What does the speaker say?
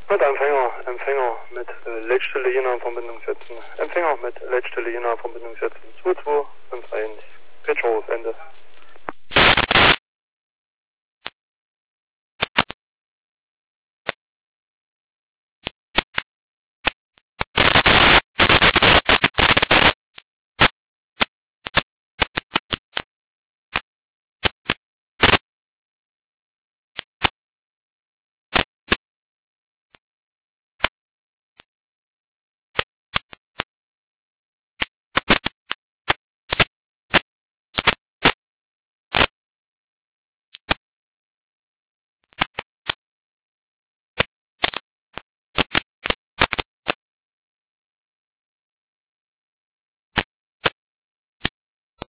Mit Empfänger mit Leitstelle Jena in Verbindung setzen. Empfänger mit Leitstelle Jena in Verbindung setzen. 2251. Pitch Ende.